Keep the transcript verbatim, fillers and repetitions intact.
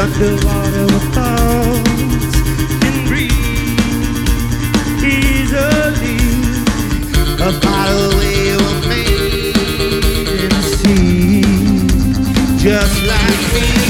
underwater with thoughts and breathe easily. By the way you were made in the sea, just like me.